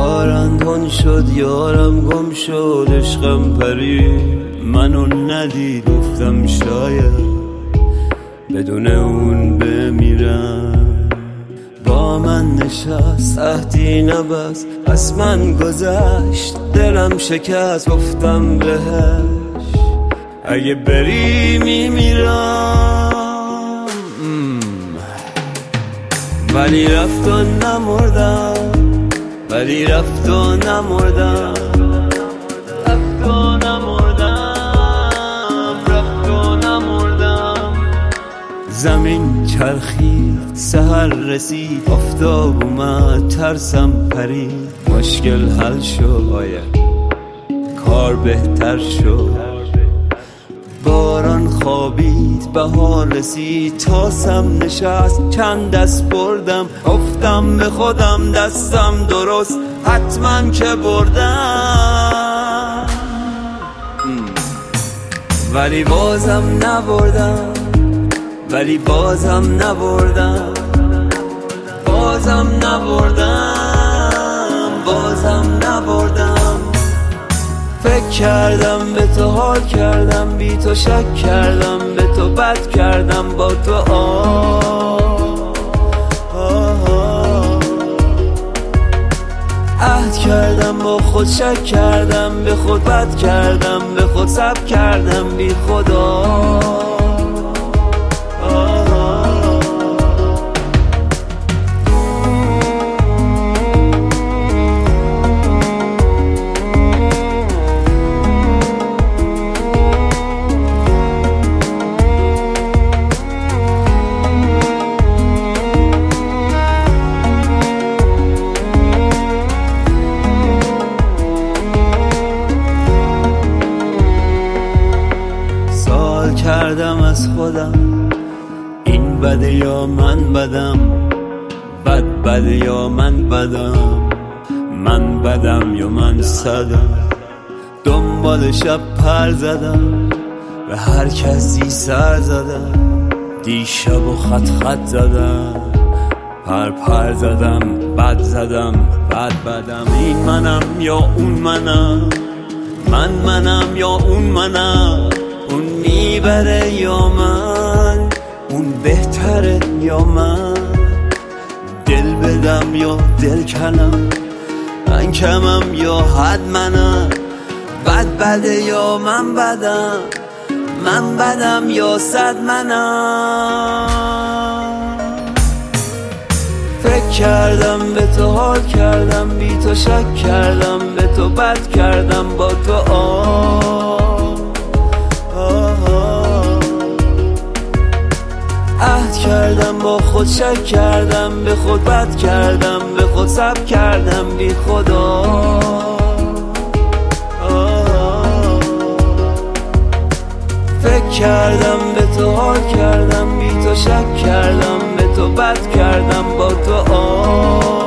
باران تون شد یارم گم شد عشقم پرید منو ندید گفتم شاید بدون اون بمیرم با من نشست عهدی نبست از من گذشت دلم شکست گفتم بهش اگه بری میمیرم ولی رفت و نمردم ولی رفت و نمردم رفت و نمردم رفت و نمردم زمین چرخید سحر رسید آفتاب اومد ترسم پرید مشکل حل شد کار بهتر شد باران خوابید بهار رسید تاسم نشست چند دست بردم گفتم به خودم دستم درست حتما که بردم ولی بازم نبردم ولی بازم نبردم بازم نبردم بازم نبردم فکر کردم به تو حال کردم بی تو شک کردم به تو بد کردم با تو عهد کردم با خود شک کردم به خود بد کردم به خود صبر کردم بی خدا کردم از خودم این بده یا من بدم بد بده یا من بدم من بدم یا من صدم دنبال شب پر زدم به هر کسی سر زدم دیشب و خط زدم پر زدم بد زدم بد بدم این منم یا اون منم منم یا اون منم اون میبره یا من اون بهتره یا من دل بدم یا دل کنم من کمم یا حد منم بد بده یا من بدم من بدم یا صد منم فکر کردم به تو حال کردم بی تو شک کردم به تو بد کردم با تو عهد کردم با خود شک کردم به خود بد کردم به خود صبر کردم بی خدا فکر کردم به تو حال کردم بی تو شک کردم به تو بد کردم با تو